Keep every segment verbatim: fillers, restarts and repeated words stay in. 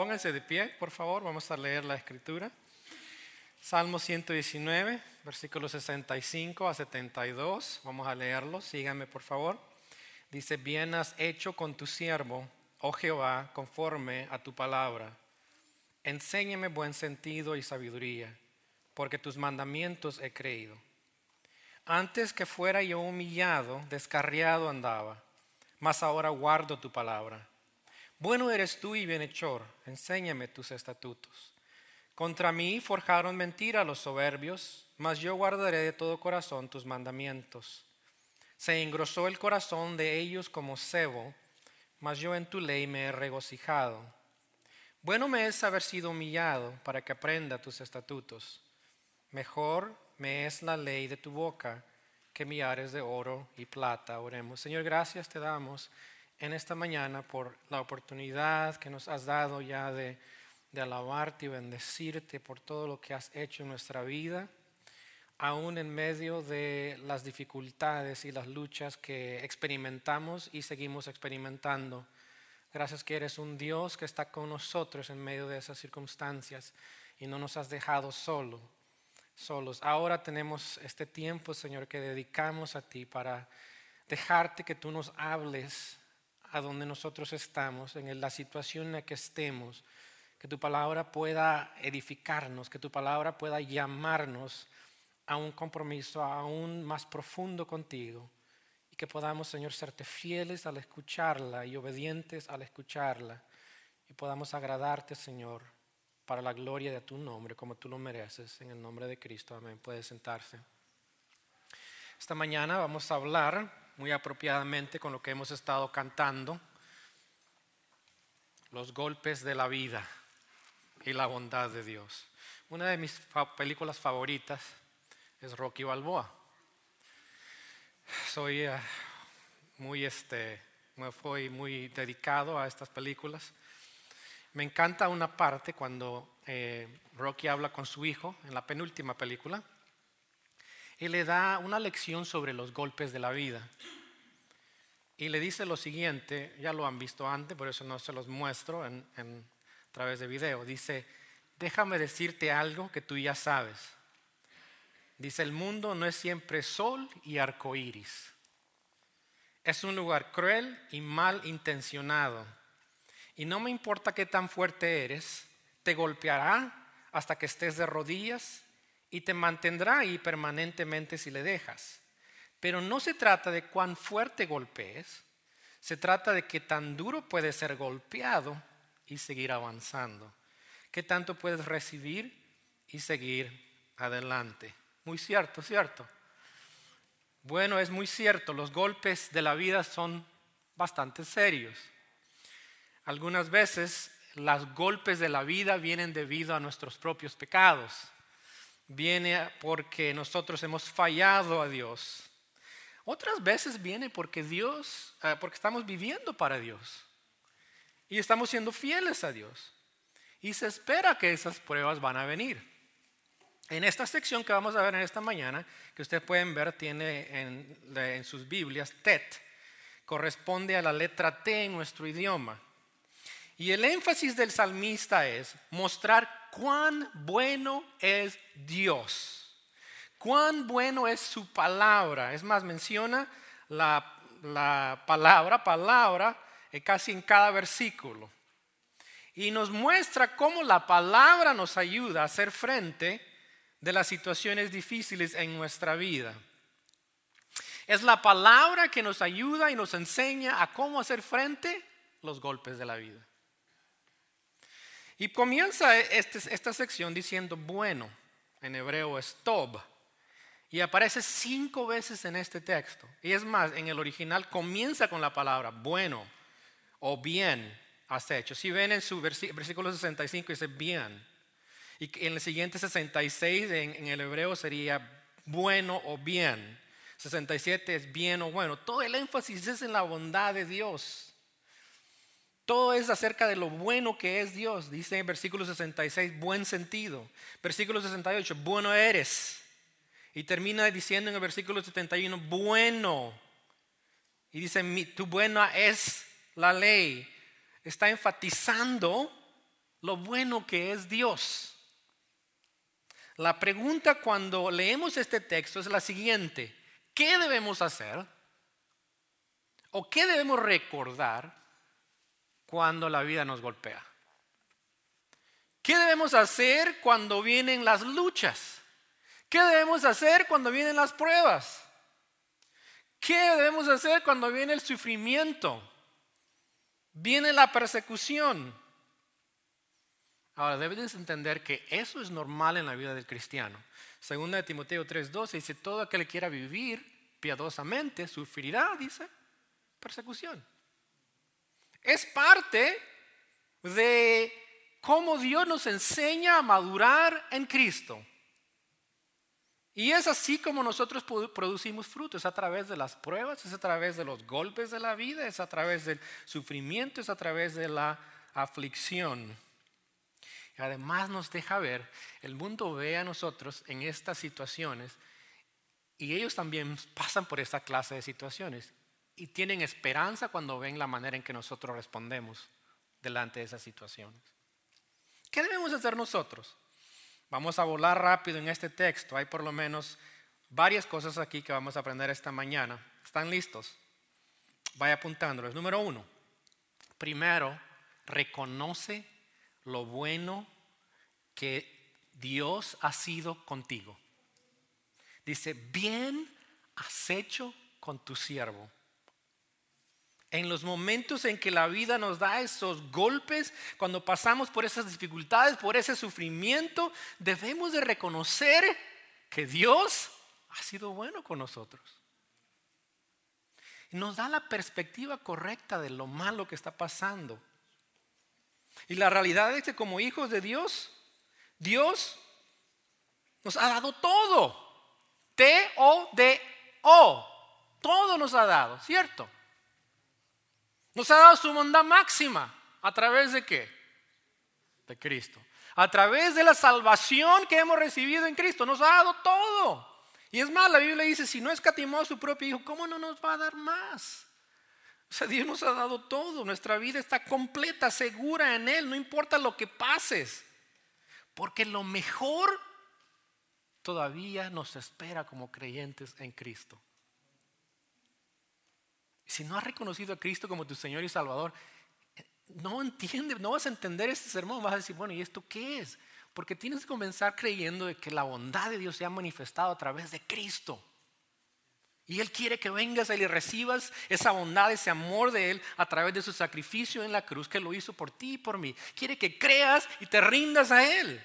Pónganse de pie, por favor, vamos a leer la escritura. Salmo ciento diecinueve, versículos sesenta y cinco a setenta y dos. Vamos a leerlo, síganme por favor. Dice: bien has hecho con tu siervo, oh Jehová, conforme a tu palabra. Enséñame buen sentido y sabiduría, porque tus mandamientos he creído. Antes que fuera yo humillado, descarriado andaba, mas ahora guardo tu palabra. Bueno eres tú y bienhechor, enséñame tus estatutos. Contra mí forjaron mentira los soberbios, mas yo guardaré de todo corazón tus mandamientos. Se engrosó el corazón de ellos como sebo, mas yo en tu ley me he regocijado. Bueno me es haber sido humillado para que aprenda tus estatutos. Mejor me es la ley de tu boca que millares de oro y plata. Oremos. Señor, gracias te damos en esta mañana por la oportunidad que nos has dado ya de, de alabarte y bendecirte por todo lo que has hecho en nuestra vida, aún en medio de las dificultades y las luchas que experimentamos y seguimos experimentando. Gracias que eres un Dios que está con nosotros en medio de esas circunstancias y no nos has dejado solo, solos. Ahora tenemos este tiempo, Señor, que dedicamos a ti para dejarte que tú nos hables a donde nosotros estamos, en la situación en la que estemos, que tu palabra pueda edificarnos, que tu palabra pueda llamarnos a un compromiso aún más profundo contigo y que podamos, Señor, serte fieles al escucharla y obedientes al escucharla y podamos agradarte, Señor, para la gloria de tu nombre, como tú lo mereces, en el nombre de Cristo. Amén. Puede sentarse. Esta mañana vamos a hablar muy apropiadamente con lo que hemos estado cantando: los golpes de la vida y la bondad de Dios. Una de mis fa- películas favoritas es Rocky Balboa. Soy uh, muy, este, me fui muy dedicado a estas películas. Me encanta una parte cuando eh, Rocky habla con su hijo en la penúltima película y le da una lección sobre los golpes de la vida. Y le dice lo siguiente, ya lo han visto antes, por eso no se los muestro en, en, a través de video. Dice: déjame decirte algo que tú ya sabes. Dice: el mundo no es siempre sol y arco iris. Es un lugar cruel y mal intencionado. Y no me importa qué tan fuerte eres, te golpeará hasta que estés de rodillas y te mantendrá ahí permanentemente si le dejas. Pero no se trata de cuán fuerte golpees, se trata de qué tan duro puedes ser golpeado y seguir avanzando. Qué tanto puedes recibir y seguir adelante. Muy cierto, cierto. Bueno, es muy cierto, los golpes de la vida son bastante serios. Algunas veces los golpes de la vida vienen debido a nuestros propios pecados. Viene porque nosotros hemos fallado a Dios. Otras veces viene porque Dios, eh, porque estamos viviendo para Dios y estamos siendo fieles a Dios. Y se espera que esas pruebas van a venir. En esta sección que vamos a ver en esta mañana, que ustedes pueden ver, tiene en, en sus Biblias Tet, corresponde a la letra T en nuestro idioma. Y el énfasis del salmista es mostrar cuán bueno es Dios. Cuán bueno es su palabra. Es más, menciona la, la palabra, palabra, eh, casi en cada versículo. Y nos muestra cómo la palabra nos ayuda a hacer frente de las situaciones difíciles en nuestra vida. Es la palabra que nos ayuda y nos enseña a cómo hacer frente a los golpes de la vida. Y comienza este, esta sección diciendo bueno, en hebreo es tob. Y aparece cinco veces en este texto. Y es más, en el original comienza con la palabra bueno o bien has hecho. Si ven en su versículo sesenta y cinco dice bien. Y en el siguiente sesenta y seis en, en el hebreo sería bueno o bien. sesenta y siete es bien o bueno. Todo el énfasis es en la bondad de Dios. Todo es acerca de lo bueno que es Dios. Dice en versículo sesenta y seis buen sentido. Versículo sesenta y ocho bueno eres. Y termina diciendo en el versículo setenta y uno, bueno. Y dice, tu buena es la ley. Está enfatizando lo bueno que es Dios. La pregunta cuando leemos este texto es la siguiente: ¿qué debemos hacer? ¿O qué debemos recordar cuando la vida nos golpea? ¿Qué debemos hacer cuando vienen las luchas? ¿Qué debemos hacer cuando vienen las pruebas? ¿Qué debemos hacer cuando viene el sufrimiento? Viene la persecución. Ahora, debes entender que eso es normal en la vida del cristiano. Segunda de Timoteo tres doce dice: todo aquel que quiera vivir piadosamente sufrirá, dice, persecución. Es parte de cómo Dios nos enseña a madurar en Cristo. Y es así como nosotros producimos frutos, a través de las pruebas, es a través de los golpes de la vida, es a través del sufrimiento, es a través de la aflicción. Y además nos deja ver, el mundo ve a nosotros en estas situaciones y ellos también pasan por esta clase de situaciones y tienen esperanza cuando ven la manera en que nosotros respondemos delante de esas situaciones. ¿Qué debemos hacer nosotros? Vamos a volar rápido en este texto. Hay por lo menos varias cosas aquí que vamos a aprender esta mañana. ¿Están listos? Vaya apuntándolos. Número uno. Primero, reconoce lo bueno que Dios ha sido contigo. Dice: bien has hecho con tu siervo. En los momentos en que la vida nos da esos golpes, cuando pasamos por esas dificultades, por ese sufrimiento, debemos de reconocer que Dios ha sido bueno con nosotros. Nos da la perspectiva correcta de lo malo que está pasando. Y la realidad es que como hijos de Dios, Dios nos ha dado todo. T O D O. Todo nos ha dado, ¿cierto? Nos ha dado su bondad máxima. ¿A través de qué? De Cristo. A través de la salvación que hemos recibido en Cristo. Nos ha dado todo. Y es más, la Biblia dice: si no escatimó a su propio Hijo, ¿cómo no nos va a dar más? O sea, Dios nos ha dado todo. Nuestra vida está completa, segura en Él. No importa lo que pases. Porque lo mejor todavía nos espera como creyentes en Cristo. Si no has reconocido a Cristo como tu Señor y Salvador, no entiendes, no vas a entender este sermón. Vas a decir: bueno, ¿y esto qué es? Porque tienes que comenzar creyendo de que la bondad de Dios se ha manifestado a través de Cristo. Y Él quiere que vengas a Él y recibas esa bondad, ese amor de Él a través de su sacrificio en la cruz, que lo hizo por ti y por mí. Quiere que creas y te rindas a Él.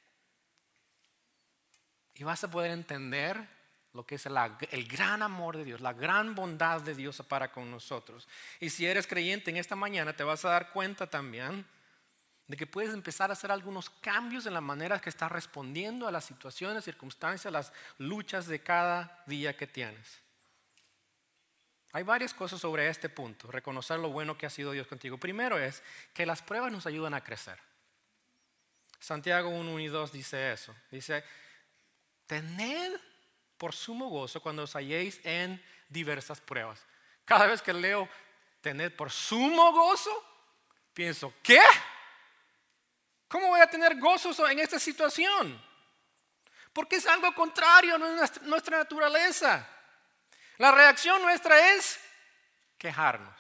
Y vas a poder entender lo que es la, el gran amor de Dios, la gran bondad de Dios para con nosotros. Y si eres creyente en esta mañana, te vas a dar cuenta también de que puedes empezar a hacer algunos cambios en la manera que estás respondiendo a las situaciones, circunstancias, las luchas de cada día que tienes. Hay varias cosas sobre este punto, reconocer lo bueno que ha sido Dios contigo. Primero es que las pruebas nos ayudan a crecer. Santiago uno y dos dice eso. Dice: tened por sumo gozo cuando os halléis en diversas pruebas. Cada vez que leo tened por sumo gozo, pienso: ¿qué? ¿Cómo voy a tener gozo en esta situación? Porque es algo contrario a nuestra naturaleza. La reacción nuestra es quejarnos.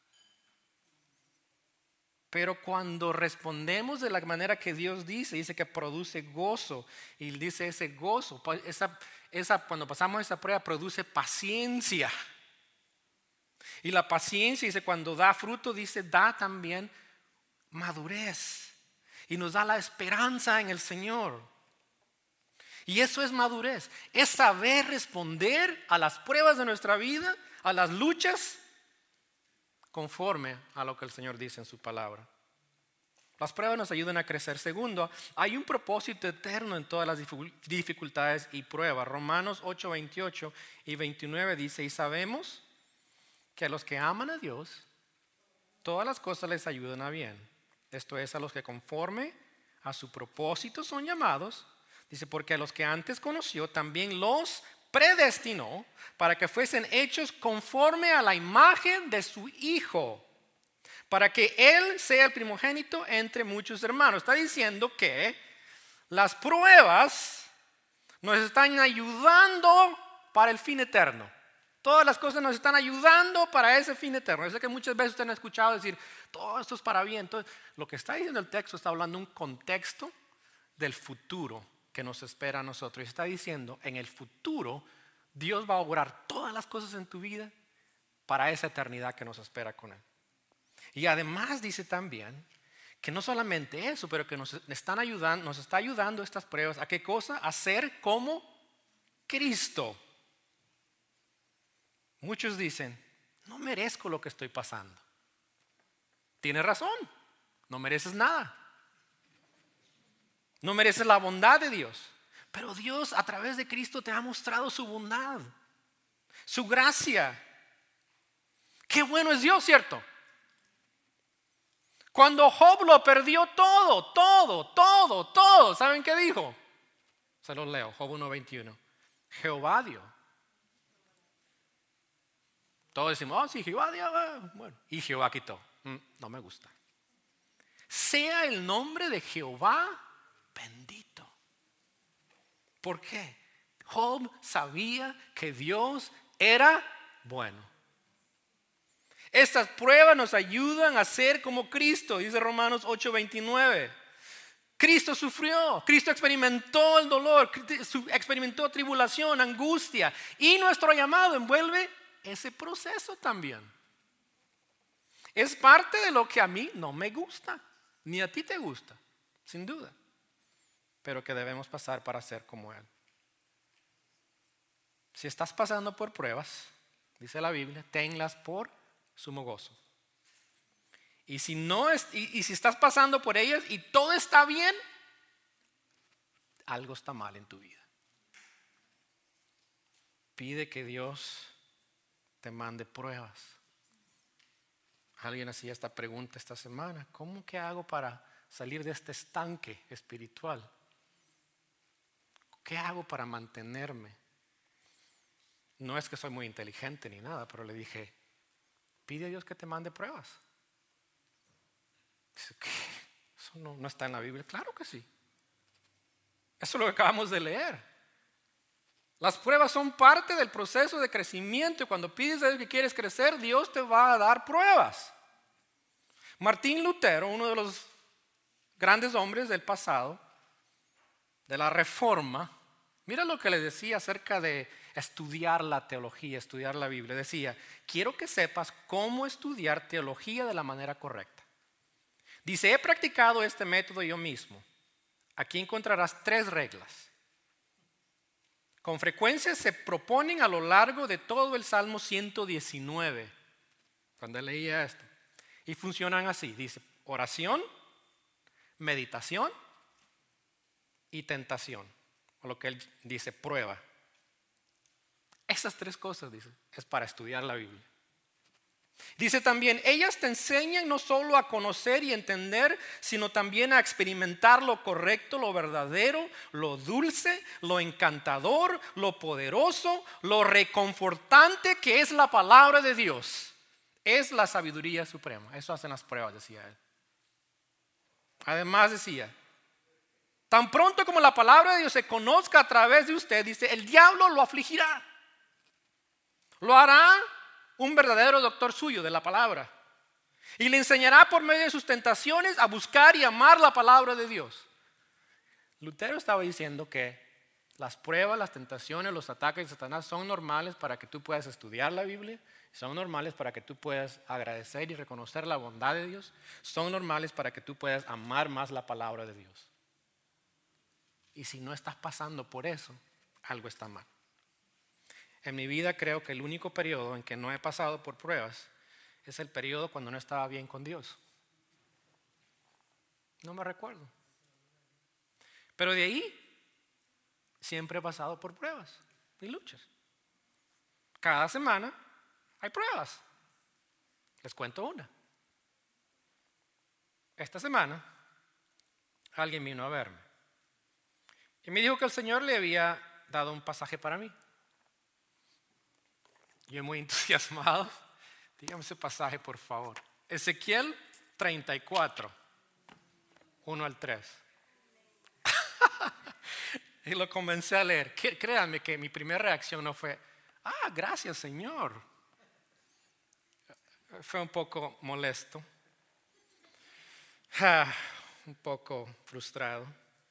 Pero cuando respondemos de la manera que Dios dice, dice que produce gozo. Y dice ese gozo, esa, esa, cuando pasamos esa prueba, produce paciencia. Y la paciencia, dice, cuando da fruto, dice, da también madurez. Y nos da la esperanza en el Señor. Y eso es madurez. Es saber responder a las pruebas de nuestra vida, a las luchas, conforme a lo que el Señor dice en su palabra. Las pruebas nos ayudan a crecer. Segundo, hay un propósito eterno en todas las dificultades y pruebas. Romanos ocho, veintiocho y veintinueve dice: y sabemos que a los que aman a Dios, todas las cosas les ayudan a bien. Esto es, a los que conforme a su propósito son llamados. Dice: porque a los que antes conoció también los predestinó para que fuesen hechos conforme a la imagen de su Hijo, para que Él sea el primogénito entre muchos hermanos. Está diciendo que las pruebas nos están ayudando para el fin eterno. Todas las cosas nos están ayudando para ese fin eterno. Yo sé que muchas veces ustedes han escuchado decir, todo esto es para bien. Entonces, lo que está diciendo el texto está hablando de un contexto del futuro que nos espera a nosotros. Y está diciendo, en el futuro, Dios va a obrar todas las cosas en tu vida para esa eternidad que nos espera con Él. Y además dice también que no solamente eso, pero que nos están ayudando, nos está ayudando estas pruebas. ¿A qué cosa? A ser como Cristo. Muchos dicen, no merezco lo que estoy pasando. Tienes razón, no mereces nada. No mereces la bondad de Dios. Pero Dios a través de Cristo te ha mostrado su bondad, su gracia. Qué bueno es Dios, ¿cierto? Cuando Job lo perdió todo, todo, todo, todo, ¿saben qué dijo? Se los leo, Job uno veintiuno. Jehová dio. Todos decimos, oh sí, Jehová dio, bueno, y Jehová quitó. Mm, no me gusta. Sea el nombre de Jehová bendito. ¿Por qué? Job sabía que Dios era bueno. Estas pruebas nos ayudan a ser como Cristo, dice Romanos ocho veintinueve. Cristo sufrió, Cristo experimentó el dolor, experimentó tribulación, angustia, y nuestro llamado envuelve ese proceso también. Es parte de lo que a mí no me gusta, ni a ti te gusta, sin duda, pero que debemos pasar para ser como Él. Si estás pasando por pruebas, dice la Biblia, tenlas por sumo gozo. Y si no es, y, y si estás pasando por ellas y todo está bien, algo está mal en tu vida. Pide que Dios te mande pruebas. Alguien hacía esta pregunta esta semana: ¿cómo que hago para salir de este estanque espiritual? ¿Qué hago para mantenerme? No es que soy muy inteligente ni nada, pero le dije, pide a Dios que te mande pruebas. Dice, ¿qué? Eso no, no está en la Biblia. Claro que sí. Eso es lo que acabamos de leer. Las pruebas son parte del proceso de crecimiento, y cuando pides a Dios que quieres crecer, Dios te va a dar pruebas. Martín Lutero, uno de los grandes hombres del pasado, de la Reforma, mira lo que le decía acerca de estudiar la teología, estudiar la Biblia. Decía, quiero que sepas cómo estudiar teología de la manera correcta. Dice, he practicado este método yo mismo. Aquí encontrarás tres reglas. Con frecuencia se proponen a lo largo de todo el Salmo ciento diecinueve. Cuando leía esto. Y funcionan así. Dice, oración, meditación y tentación. O lo que él dice, prueba. Esas tres cosas, dice, es para estudiar la Biblia. Dice también, ellas te enseñan no solo a conocer y entender, sino también a experimentar lo correcto, lo verdadero, lo dulce, lo encantador, lo poderoso, lo reconfortante que es la palabra de Dios. Es la sabiduría suprema. Eso hacen las pruebas, decía él. Además decía, tan pronto como la palabra de Dios se conozca a través de usted, dice, el diablo lo afligirá. Lo hará un verdadero doctor suyo de la palabra. Y le enseñará por medio de sus tentaciones a buscar y amar la palabra de Dios. Lutero estaba diciendo que las pruebas, las tentaciones, los ataques de Satanás son normales para que tú puedas estudiar la Biblia. Son normales para que tú puedas agradecer y reconocer la bondad de Dios. Son normales para que tú puedas amar más la palabra de Dios. Y si no estás pasando por eso, algo está mal. En mi vida creo que el único periodo en que no he pasado por pruebas es el periodo cuando no estaba bien con Dios. No me recuerdo. Pero de ahí siempre he pasado por pruebas y luchas. Cada semana hay pruebas. Les cuento una. Esta semana alguien vino a verme y me dijo que el Señor le había dado un pasaje para mí. Yo muy entusiasmado, dígame ese pasaje por favor. Ezequiel treinta y cuatro, uno al tres. Y lo comencé a leer. Créanme que mi primera reacción no fue, ah, gracias Señor. Fue un poco molesto, ah, un poco frustrado.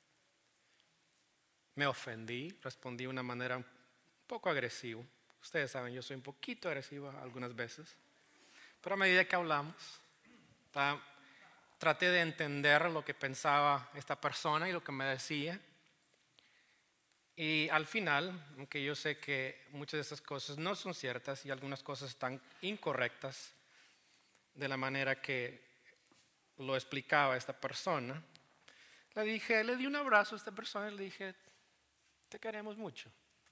Me ofendí, respondí de una manera un poco agresiva. Ustedes saben, yo soy un poquito agresivo algunas veces. Pero a medida que hablamos, traté de entender lo que pensaba esta persona y lo que me decía. Y al final, aunque yo sé que muchas de estas cosas no son ciertas y algunas cosas están incorrectas de la manera que lo explicaba esta persona, le dije, le di un abrazo a esta persona y le dije, te queremos mucho.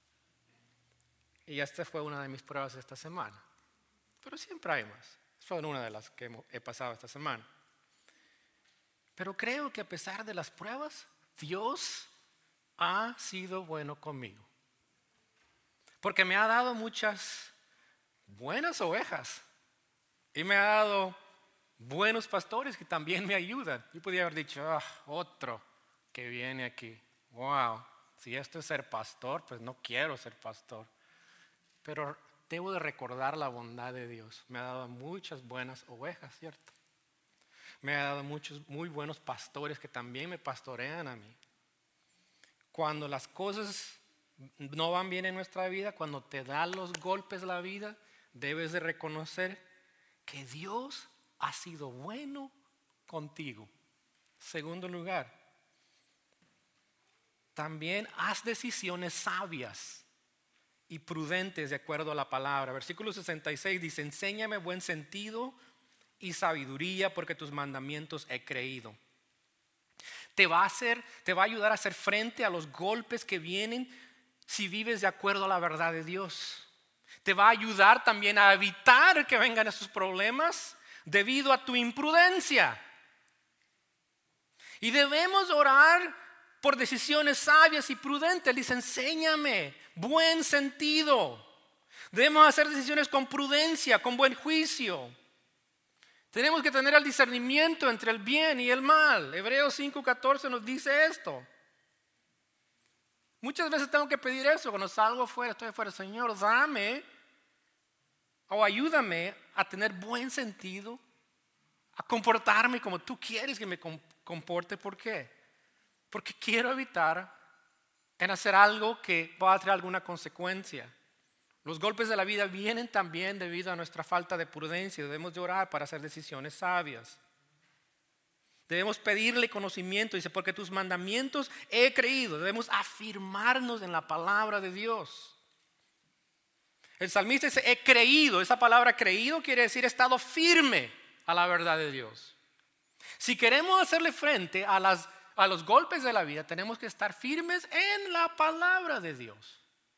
Y esta fue una de mis pruebas esta semana. Pero siempre hay más. Fue una de las que he pasado esta semana. Pero creo que a pesar de las pruebas, Dios ha sido bueno conmigo. Porque me ha dado muchas buenas ovejas. Y me ha dado buenos pastores que también me ayudan. Yo podría haber dicho, ah, otro que viene aquí. Wow, si esto es ser pastor, pues no quiero ser pastor. Pero debo de recordar la bondad de Dios. Me ha dado muchas buenas ovejas, ¿cierto? Me ha dado muchos muy buenos pastores que también me pastorean a mí. Cuando las cosas no van bien en nuestra vida, cuando te dan los golpes la vida, debes de reconocer que Dios ha sido bueno contigo. Segundo lugar, también haz decisiones sabias y prudentes de acuerdo a la palabra. Versículo sesenta y seis dice, enséñame buen sentido y sabiduría porque tus mandamientos he creído. Te va a hacer, te va a ayudar a hacer frente a los golpes que vienen si vives de acuerdo a la verdad de Dios. Te va a ayudar también a evitar que vengan esos problemas debido a tu imprudencia. Y debemos orar por decisiones sabias y prudentes. Dice, enséñame buen sentido. Debemos hacer decisiones con prudencia, con buen juicio. Tenemos que tener el discernimiento entre el bien y el mal. Hebreos cinco catorce nos dice esto. Muchas veces tengo que pedir eso cuando salgo afuera, estoy afuera, Señor, dame o ayúdame a tener buen sentido, a comportarme como tú quieres que me comporte. ¿Por qué? Porque quiero evitar en hacer algo que va a traer alguna consecuencia. Los golpes de la vida vienen también debido a nuestra falta de prudencia. Debemos de orar para hacer decisiones sabias. Debemos pedirle conocimiento. Dice, porque tus mandamientos he creído. Debemos afirmarnos en la palabra de Dios. El salmista dice, he creído. Esa palabra creído quiere decir he estado firme a la verdad de Dios. Si queremos hacerle frente a, las, a los golpes de la vida, tenemos que estar firmes en la palabra de Dios.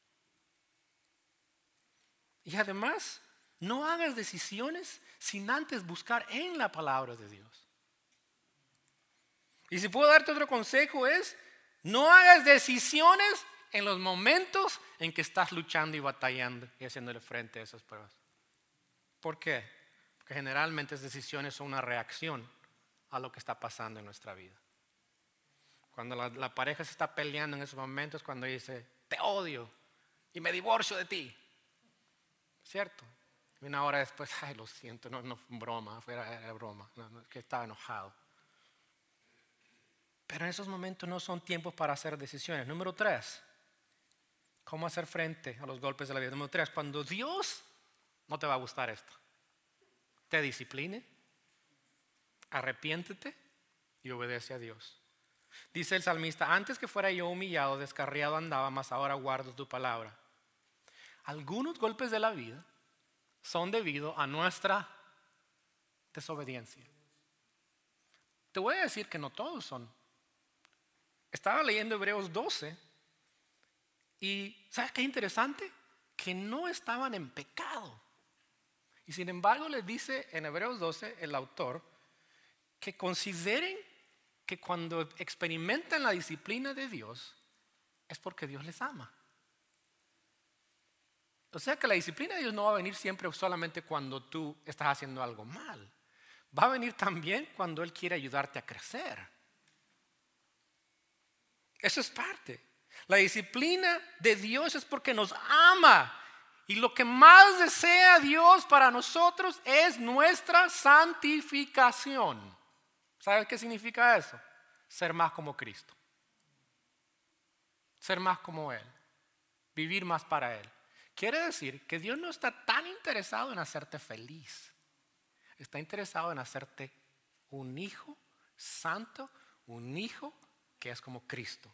Y además, no hagas decisiones sin antes buscar en la palabra de Dios. Y si puedo darte otro consejo es, no hagas decisiones en los momentos en que estás luchando y batallando y haciéndole frente a esas pruebas. ¿Por qué? Porque generalmente esas decisiones son una reacción a lo que está pasando en nuestra vida. Cuando la, la pareja se está peleando en esos momentos, cuando dice, te odio y me divorcio de ti. ¿Cierto? Y una hora después, ay, lo siento, no, no fue broma, era, era broma, no, no, que estaba enojado. Pero en esos momentos no son tiempos para hacer decisiones. Número tres, ¿cómo hacer frente a los golpes de la vida? Número tres, cuando Dios, no te va a gustar esto, te discipline, arrepiéntete y obedece a Dios. Dice el salmista, antes que fuera yo humillado, descarriado andaba, mas ahora guardo tu palabra. Algunos golpes de la vida son debido a nuestra desobediencia. Te voy a decir que no todos son. Estaba leyendo Hebreos doce y ¿sabes qué interesante? Que no estaban en pecado. Y sin embargo les dice en Hebreos doce el autor que consideren que cuando experimentan la disciplina de Dios es porque Dios les ama. O sea que la disciplina de Dios no va a venir siempre solamente cuando tú estás haciendo algo mal. va a venir también cuando Él quiere ayudarte a crecer. Eso es parte. La disciplina de Dios es porque nos ama. Y lo que más desea Dios para nosotros es nuestra santificación. ¿Sabes qué significa eso? Ser más como Cristo. Ser más como Él. Vivir más para Él. Quiere decir que Dios no está tan interesado en hacerte feliz. Está interesado en hacerte un hijo santo, un hijo que es como Cristo.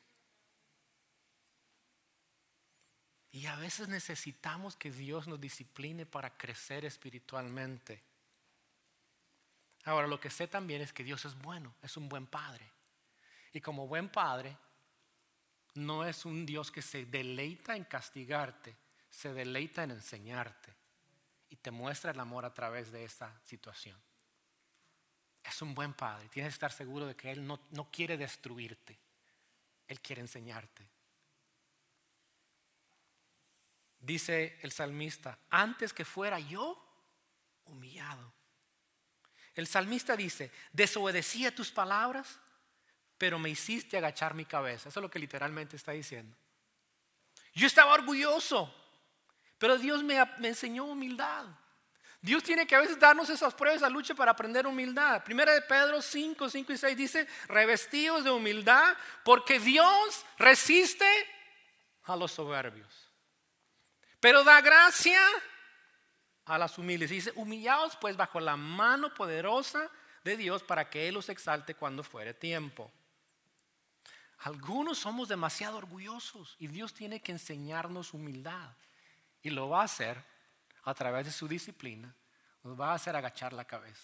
Y a veces necesitamos que Dios nos discipline para crecer espiritualmente. Ahora, lo que sé también es que Dios es bueno, es un buen padre. Y como buen padre, no es un Dios que se deleita en castigarte, se deleita en enseñarte. Y te muestra el amor a través de esa situación. Es un buen padre. Tienes que estar seguro de que Él no, no quiere destruirte. Él quiere enseñarte. Dice el salmista, antes que fuera yo humillado. El salmista dice, desobedecí a tus palabras, pero me hiciste agachar mi cabeza. Eso es lo que literalmente está diciendo. Yo estaba orgulloso, pero Dios me, me enseñó humildad. Dios tiene que a veces darnos esas pruebas, esa lucha para aprender humildad. Primera de Pedro cinco, cinco y seis dice, revestidos de humildad, porque Dios resiste a los soberbios, pero da gracia a las humildes. Dice, humillaos pues bajo la mano poderosa de Dios para que Él los exalte cuando fuere tiempo. Algunos somos demasiado orgullosos y Dios tiene que enseñarnos humildad. Y lo va a hacer a través de su disciplina. Nos va a hacer agachar la cabeza.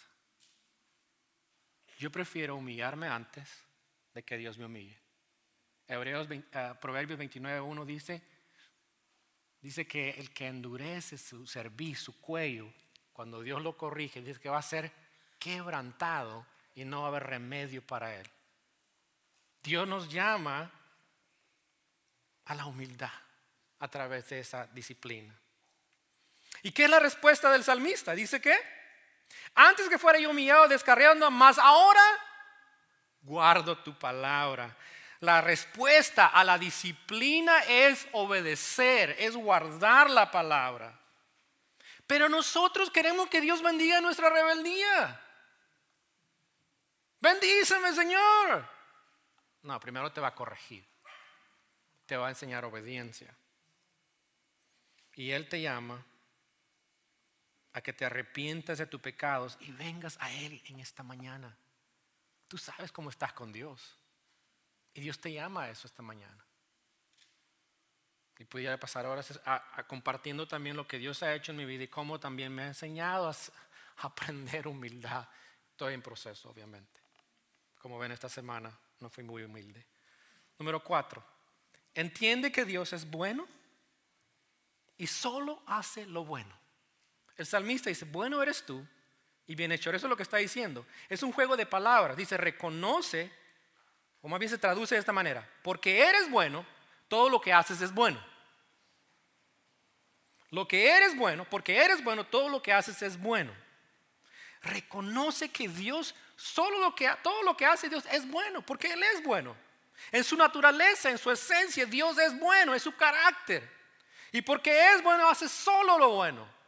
Yo prefiero humillarme antes de que Dios me humille. Hebreos, uh, Proverbios veintinueve uno dice, dice que el que endurece su cerviz, su cuello, cuando Dios lo corrige, dice que va a ser quebrantado y no va a haber remedio para él. Dios nos llama a la humildad a través de esa disciplina. ¿Y qué es la respuesta del salmista? Dice que antes que fuera yo humillado, descarriando, más ahora guardo tu palabra. La respuesta a la disciplina es obedecer, es guardar la palabra. Pero nosotros queremos que Dios bendiga nuestra rebeldía. Bendíceme, Señor. No, primero te va a corregir. Te va a enseñar obediencia. Y Él te llama a que te arrepientas de tus pecados y vengas a Él en esta mañana. Tú sabes cómo estás con Dios. Y Dios te llama a eso esta mañana. Y pudiera pasar horas a, a compartiendo también lo que Dios ha hecho en mi vida y cómo también me ha enseñado a, a aprender humildad. Estoy en proceso, obviamente. Como ven, esta semana no fui muy humilde. Número cuatro. Entiende que Dios es bueno y solo hace lo bueno. El salmista dice, bueno eres tú y bienhechor. Eso es lo que está diciendo. Es un juego de palabras. Dice, reconoce, o más bien se traduce de esta manera. Porque eres bueno, todo lo que haces es bueno. Lo que eres bueno, porque eres bueno, todo lo que haces es bueno. Reconoce que Dios, solo lo que, todo lo que hace Dios es bueno, porque Él es bueno. En su naturaleza, en su esencia, Dios es bueno, es su carácter. Y porque es bueno, hace solo lo bueno.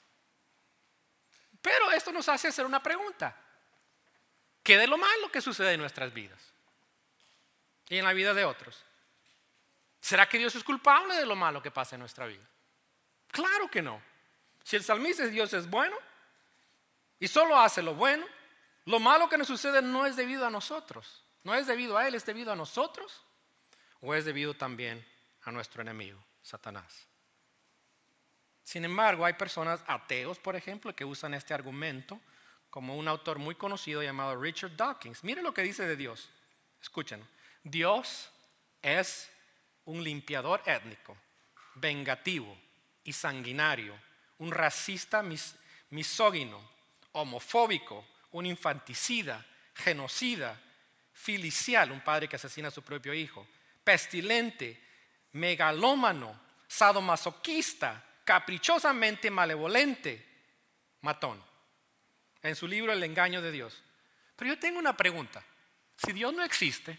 Pero esto nos hace hacer una pregunta. ¿Qué de lo malo que sucede en nuestras vidas? Y en la vida de otros. ¿Será que Dios es culpable de lo malo que pasa en nuestra vida? Claro que no. Si el salmista dice Dios es bueno y solo hace lo bueno, lo malo que nos sucede no es debido a nosotros. No es debido a Él, es debido a nosotros. O es debido también a nuestro enemigo, Satanás. Sin embargo, hay personas ateos, por ejemplo, que usan este argumento, como un autor muy conocido llamado Richard Dawkins. Mire lo que dice de Dios. Escuchen. Dios es un limpiador étnico, vengativo y sanguinario, un racista mis, misógino, homofóbico, un infanticida, genocida, filicial, un padre que asesina a su propio hijo, pestilente, megalómano, sadomasoquista, caprichosamente malevolente, matón. en su libro El engaño de Dios. Pero yo tengo una pregunta. Si Dios no existe,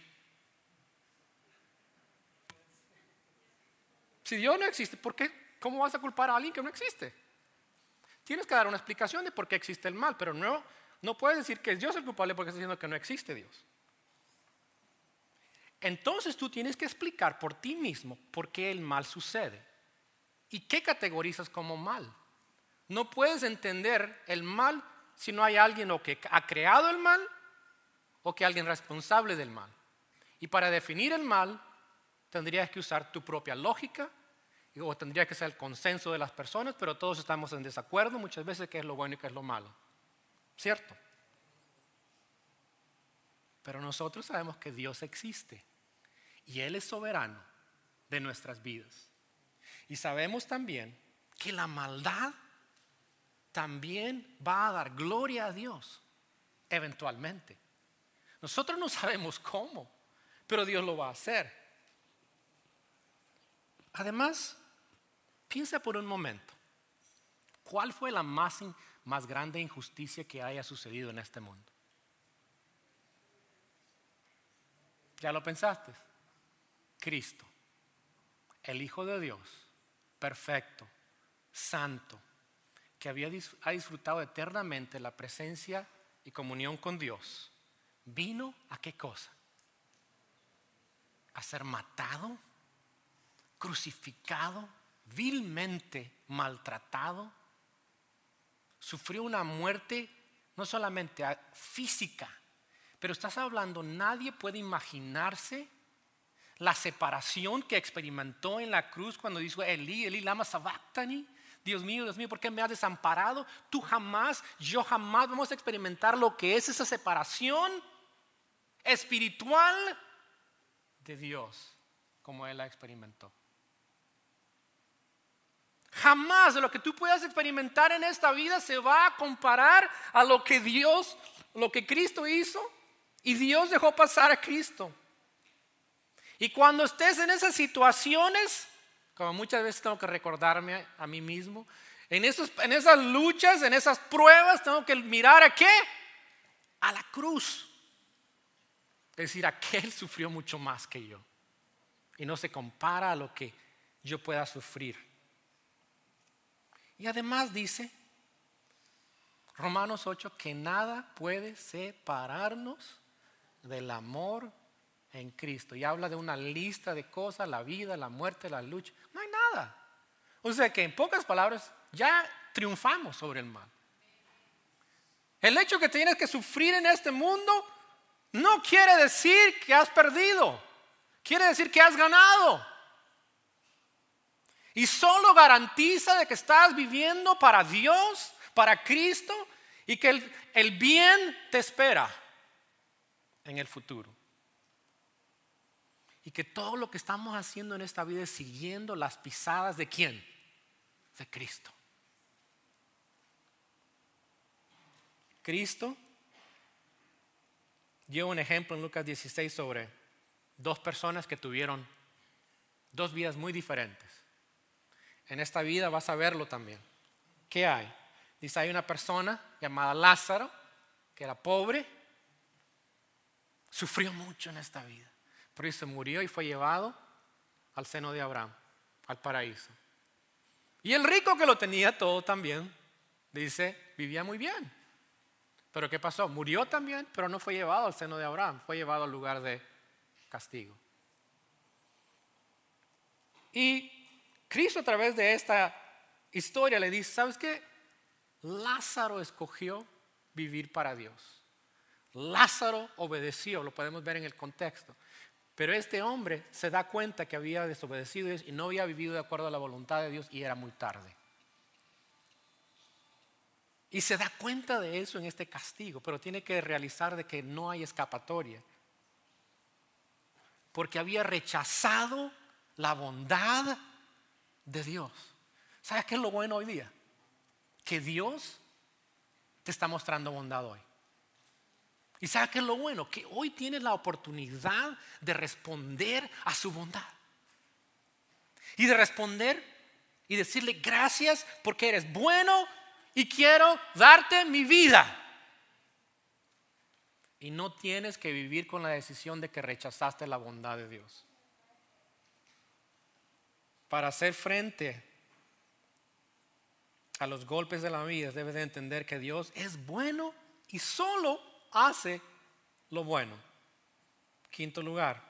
si Dios no existe, ¿por qué? ¿Cómo vas a culpar a alguien que no existe? Tienes que dar una explicación de por qué existe el mal, pero no, no puedes decir que es Dios el culpable porque estás diciendo que no existe Dios. Entonces tú tienes que explicar por ti mismo por qué el mal sucede y qué categorizas como mal. No puedes entender el mal si no hay alguien o que ha creado el mal o que alguien responsable del mal. Y para definir el mal tendrías que usar tu propia lógica o tendría que ser el consenso de las personas, pero todos estamos en desacuerdo muchas veces qué es lo bueno y qué es lo malo. ¿Cierto? Pero nosotros sabemos que Dios existe y Él es soberano de nuestras vidas. Y sabemos también que la maldad también va a dar gloria a Dios eventualmente. Nosotros no sabemos cómo, pero Dios lo va a hacer. Además, piensa por un momento, ¿cuál fue la más, más grande injusticia que haya sucedido en este mundo? ¿Ya lo pensaste? Cristo, el Hijo de Dios, perfecto, santo, que había ha disfrutado eternamente la presencia y comunión con Dios, vino a qué cosa? A ser matado, crucificado, vilmente maltratado, sufrió una muerte no solamente física, pero estás hablando, nadie puede imaginarse la separación que experimentó en la cruz cuando dijo Elí, Elí, lama sabactani. Dios mío, Dios mío, ¿por qué me has desamparado? Tú jamás, yo jamás vamos a experimentar lo que es esa separación espiritual de Dios como Él la experimentó. Jamás de lo que tú puedas experimentar en esta vida se va a comparar a lo que Dios, lo que Cristo hizo, y Dios dejó pasar a Cristo. Y cuando estés en esas situaciones, como muchas veces tengo que recordarme a mí mismo, en, esos, en esas luchas, en esas pruebas, tengo que mirar a qué, a la cruz. Es decir, aquel sufrió mucho más que yo y no se compara a lo que yo pueda sufrir. Y además dice Romanos ocho que nada puede separarnos del amor en Cristo. Y habla de una lista de cosas, la vida, la muerte, la lucha. No hay nada. O sea que en pocas palabras ya triunfamos sobre el mal. El hecho que tienes que sufrir en este mundo no quiere decir que has perdido. Quiere decir que has ganado. Y solo garantiza de que estás viviendo para Dios, para Cristo, y que el, el bien te espera en el futuro. Y que todo lo que estamos haciendo en esta vida es siguiendo las pisadas de ¿quién? De Cristo. Cristo dio un ejemplo en Lucas dieciséis sobre dos personas que tuvieron dos vidas muy diferentes. En esta vida vas a verlo también. ¿Qué hay? Dice, hay una persona llamada Lázaro, que era pobre, sufrió mucho en esta vida. Pero se murió y fue llevado al seno de Abraham, al paraíso. Y el rico que lo tenía todo también, dice, vivía muy bien. Pero ¿qué pasó? Murió también, pero no fue llevado al seno de Abraham, fue llevado al lugar de castigo. Y Cristo a través de esta historia le dice, ¿sabes qué? Lázaro escogió vivir para Dios. Lázaro obedeció, lo podemos ver en el contexto. Pero este hombre se da cuenta que había desobedecido y no había vivido de acuerdo a la voluntad de Dios y era muy tarde. Y se da cuenta de eso en este castigo, pero tiene que realizar de que no hay escapatoria. Porque había rechazado la bondad de Dios. ¿Sabes qué es lo bueno hoy día? Que Dios te está mostrando bondad hoy. ¿Y sabes qué es lo bueno? Que hoy tienes la oportunidad de responder a su bondad. Y de responder y decirle gracias porque eres bueno y quiero darte mi vida. Y no tienes que vivir con la decisión de que rechazaste la bondad de Dios. Para hacer frente a los golpes de la vida, debes de entender que Dios es bueno y solo hace lo bueno. Quinto lugar,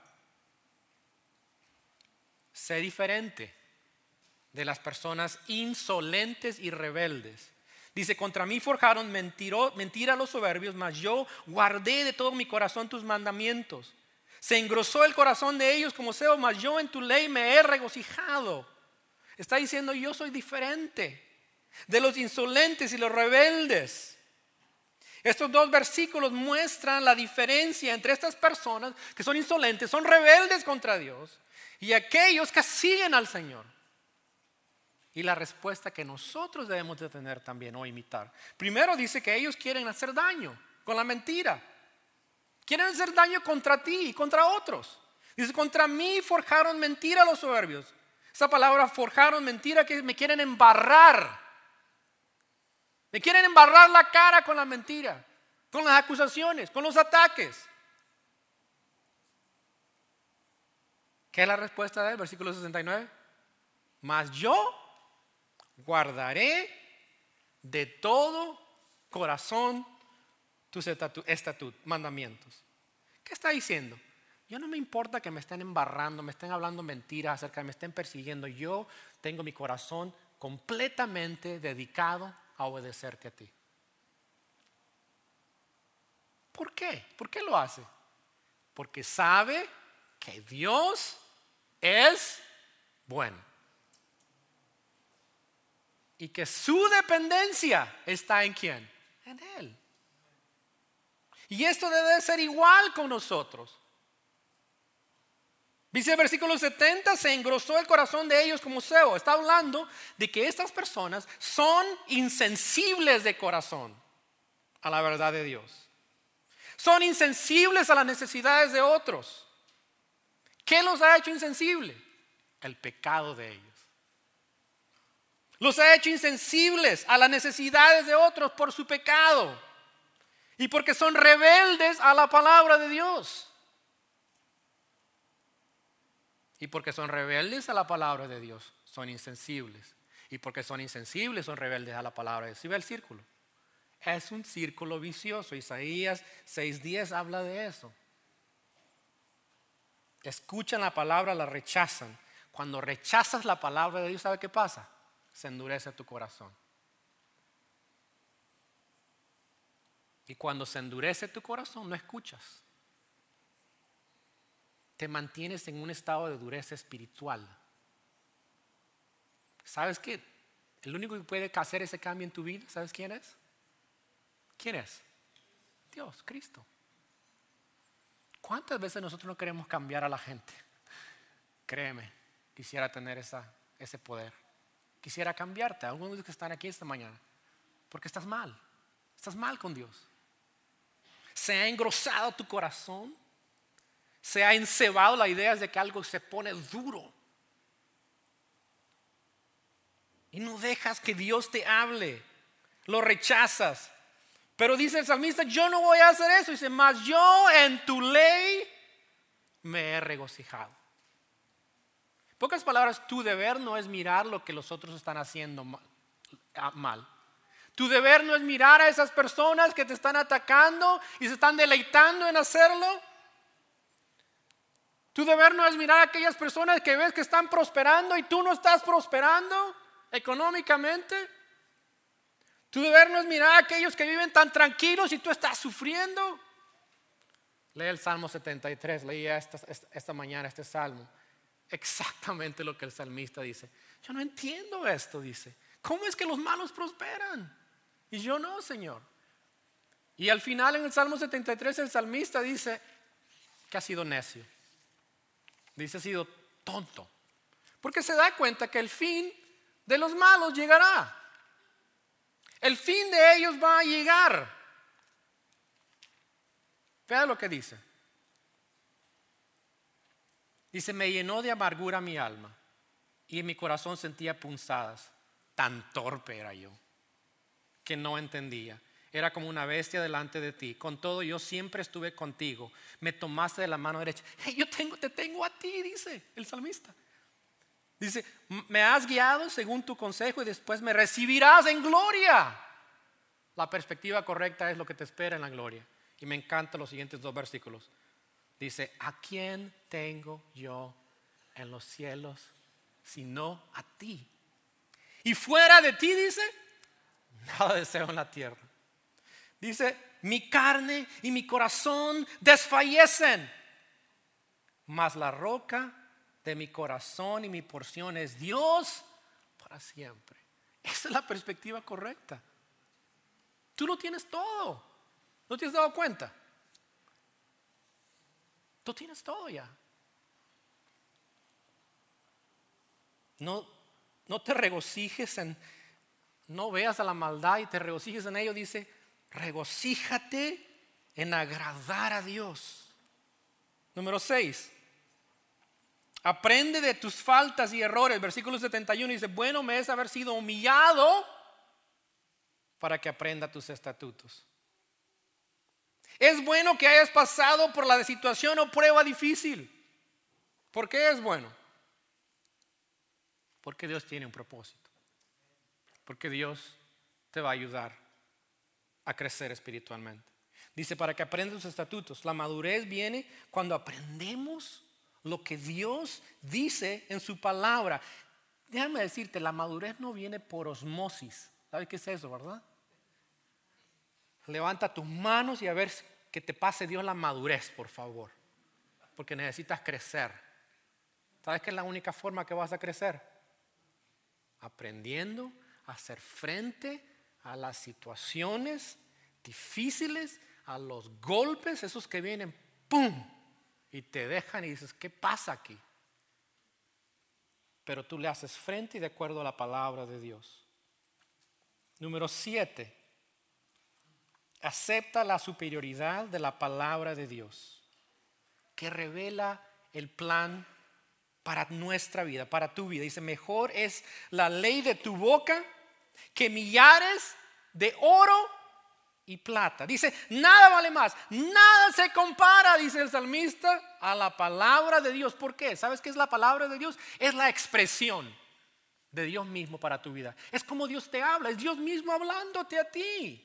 sé diferente de las personas insolentes y rebeldes. Dice, contra mí forjaron mentiro, mentira los soberbios, mas yo guardé de todo mi corazón tus mandamientos. Se engrosó el corazón de ellos como cebo, mas yo en tu ley me he regocijado. Está diciendo, yo soy diferente de los insolentes y los rebeldes. Estos dos versículos muestran la diferencia entre estas personas que son insolentes, son rebeldes contra Dios, y aquellos que siguen al Señor. Y la respuesta que nosotros debemos de tener también o imitar. Primero dice que ellos quieren hacer daño con la mentira. Quieren hacer daño contra ti y contra otros. Dice, contra mí forjaron mentira los soberbios. Esa palabra forjaron mentira, que me quieren embarrar. Me quieren embarrar la cara con la mentira, con las acusaciones, con los ataques. ¿Qué es la respuesta del versículo sesenta y nueve? Mas yo guardaré de todo corazón tus estatutos, mandamientos. ¿Qué está diciendo? Yo no me importa que me estén embarrando, me estén hablando mentiras acerca, me estén persiguiendo. Yo tengo mi corazón completamente dedicado a obedecerte a ti. ¿Por qué? ¿Por qué lo hace? Porque sabe que Dios es bueno y que su dependencia está en ¿quién? En Él. Y esto debe de ser igual con nosotros. Dice el versículo setenta, se engrosó el corazón de ellos como cebo. Está hablando de que estas personas son insensibles de corazón a la verdad de Dios. Son insensibles a las necesidades de otros. ¿Qué los ha hecho insensibles? El pecado de ellos. Los ha hecho insensibles a las necesidades de otros por su pecado. Y porque son rebeldes a la palabra de Dios. Y porque son rebeldes a la palabra de Dios, son insensibles. Y porque son insensibles, son rebeldes a la palabra de Dios. ¿Sí ve el círculo? Es un círculo vicioso. Isaías seis diez habla de eso. Escuchan la palabra, la rechazan. Cuando rechazas la palabra de Dios, ¿sabe qué pasa? Se endurece tu corazón. Y cuando se endurece tu corazón, no escuchas. Te mantienes en un estado de dureza espiritual. ¿Sabes qué? El único que puede hacer ese cambio en tu vida, ¿sabes quién es? ¿Quién es? Dios, Cristo. ¿Cuántas veces nosotros no queremos cambiar a la gente? Créeme, quisiera tener esa, ese poder. Quisiera cambiarte. Algunos de los que están aquí esta mañana. Porque estás mal. Estás mal con Dios. Se ha engrosado tu corazón. Se ha encebado la idea de que algo se pone duro. Y no dejas que Dios te hable. Lo rechazas. Pero dice el salmista, yo no voy a hacer eso. Dice, mas yo en tu ley me he regocijado. En pocas palabras, tu deber no es mirar lo que los otros están haciendo mal. Tu deber no es mirar a esas personas que te están atacando y se están deleitando en hacerlo. Tu deber no es mirar a aquellas personas que ves que están prosperando y tú no estás prosperando económicamente. Tu deber no es mirar a aquellos que viven tan tranquilos y tú estás sufriendo. Lee el Salmo setenta y tres, leía esta, esta, esta mañana este salmo. Exactamente lo que el salmista dice. Yo no entiendo esto, dice. ¿Cómo es que los malos prosperan? Y yo no, Señor. Y al final en el Salmo setenta y tres el salmista dice que ha sido necio. Dice, ha sido tonto. Porque se da cuenta que el fin de los malos llegará. El fin de ellos va a llegar. Vea lo que dice. Dice, me llenó de amargura mi alma y en mi corazón sentía punzadas. Tan torpe era yo que no entendía. Era como una bestia delante de ti. Con todo, yo siempre estuve contigo. Me tomaste de la mano derecha. Hey, yo tengo, te tengo a ti, dice el salmista. Dice, me has guiado según tu consejo y después me recibirás en gloria. La perspectiva correcta es lo que te espera en la gloria. Y me encantan los siguientes dos versículos. Dice, ¿a quién tengo yo en los cielos sino a ti? Y fuera de ti, dice, nada deseo en la tierra. Dice, mi carne y mi corazón desfallecen, mas la roca de mi corazón y mi porción es Dios para siempre. Esa es la perspectiva correcta. Tú lo tienes todo. ¿No te has dado cuenta? Tú tienes todo ya. No, no te regocijes en, no veas a la maldad y te regocijes en ello. Dice, regocíjate en agradar a Dios. Número seis. Aprende de tus faltas y errores. Versículo setenta y uno dice, bueno me es haber sido humillado para que aprenda tus estatutos. Es bueno que hayas pasado por la situación o prueba difícil. ¿Por qué es bueno? Porque Dios tiene un propósito. Porque Dios te va a ayudar a crecer espiritualmente. Dice, para que aprendas tus estatutos. La madurez viene cuando aprendemos lo que Dios dice en su palabra. Déjame decirte, la madurez no viene por osmosis. ¿Sabes qué es eso, verdad? Levanta tus manos y a ver que te pase Dios la madurez, por favor. Porque necesitas crecer. ¿Sabes qué es la única forma que vas a crecer? Aprendiendo a hacer frente a las situaciones difíciles, a los golpes, esos que vienen, ¡pum! Y te dejan y dices, ¿qué pasa aquí? Pero tú le haces frente y de acuerdo a la palabra de Dios. Número siete. Acepta la superioridad de la palabra de Dios, que revela el plan para nuestra vida, para tu vida. Dice, mejor es la ley de tu boca que millares de oro y plata. Dice, nada vale más, nada se compara, dice el salmista, a la palabra de Dios. ¿Por qué? ¿Sabes qué es la palabra de Dios? Es la expresión de Dios mismo para tu vida. Es como Dios te habla, es Dios mismo hablándote a ti.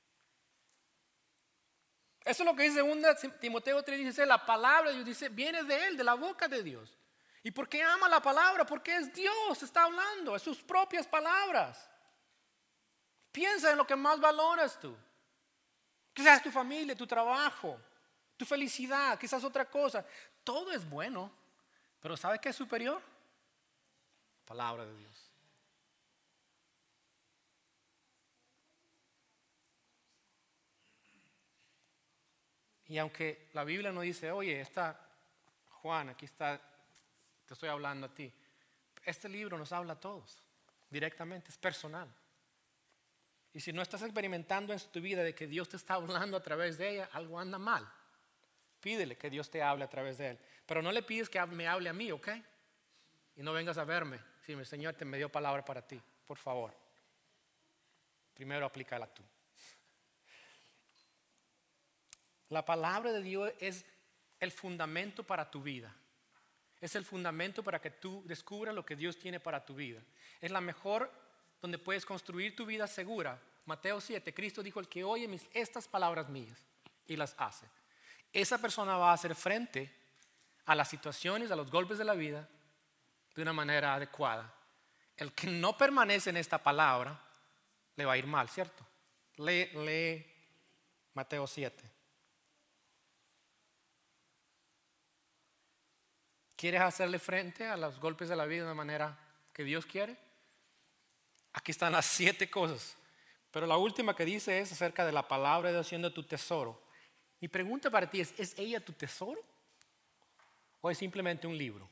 Eso es lo que dice segunda Timoteo tres dieciséis, la palabra de Dios dice, viene de él, de la boca de Dios. ¿Y por qué ama la palabra? Porque es Dios, está hablando, es sus propias palabras. Piensa en lo que más valoras tú. Quizás tu familia, tu trabajo, tu felicidad, quizás otra cosa. Todo es bueno, pero ¿sabes qué es superior? La palabra de Dios. Y aunque la Biblia no dice, oye, está Juan, aquí está, te estoy hablando a ti. Este libro nos habla a todos, directamente, es personal. Y si no estás experimentando en tu vida de que Dios te está hablando a través de ella, algo anda mal. Pídele que Dios te hable a través de él. Pero no le pides que me hable a mí, ¿ok? Y no vengas a verme. Si mi Señor te me dio palabra para ti, por favor. Primero aplícala tú. La palabra de Dios es el fundamento para tu vida. Es el fundamento para que tú descubras lo que Dios tiene para tu vida. Es la mejor donde puedes construir tu vida segura. Mateo siete, Cristo dijo, el que oye mis, estas palabras mías y las hace. Esa persona va a hacer frente a las situaciones, a los golpes de la vida de una manera adecuada. El que no permanece en esta palabra le va a ir mal, ¿cierto? Lee, lee Mateo siete. ¿Quieres hacerle frente a los golpes de la vida de una manera que Dios quiere? Aquí están las siete cosas. Pero la última que dice es acerca de la palabra de Dios siendo tu tesoro. Mi pregunta para ti es, ¿es ella tu tesoro? ¿O es simplemente un libro?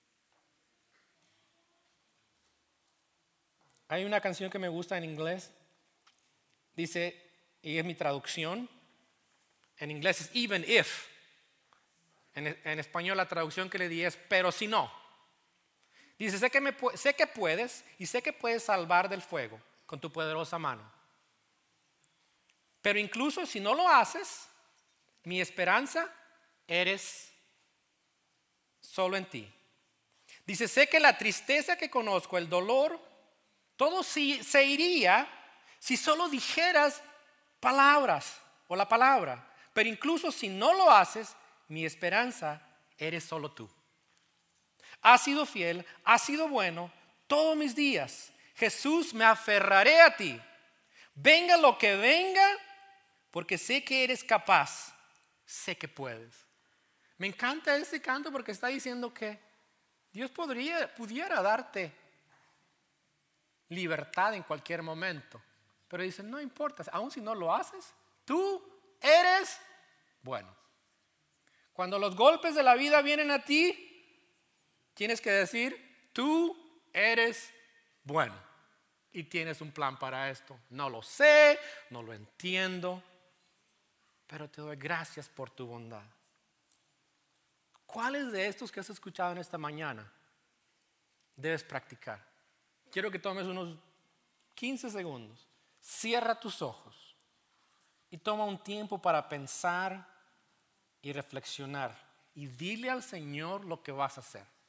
Hay una canción que me gusta en inglés. Dice, y es mi traducción. En inglés es even if. En, en español la traducción que le di es pero si no. Dice, sé que, me, sé que puedes y sé que puedes salvar del fuego con tu poderosa mano. Pero incluso si no lo haces, mi esperanza eres solo en ti. Dice, sé que la tristeza que conozco, el dolor, todo se iría si solo dijeras palabras o la palabra. Pero incluso si no lo haces, mi esperanza eres solo tú. Has sido fiel, has sido bueno todos mis días. Jesús, me aferraré a ti. Venga lo que venga, porque sé que eres capaz. Sé que puedes. Me encanta este canto porque está diciendo que Dios podría, pudiera darte libertad en cualquier momento. Pero dice, no importa, aun si no lo haces, tú eres bueno. Cuando los golpes de la vida vienen a ti, tienes que decir, tú eres bueno. Y tienes un plan para esto. No lo sé, no lo entiendo, pero te doy gracias por tu bondad. ¿Cuáles de estos que has escuchado en esta mañana debes practicar? Quiero que tomes unos quince segundos. Cierra tus ojos y toma un tiempo para pensar y reflexionar. Y dile al Señor lo que vas a hacer.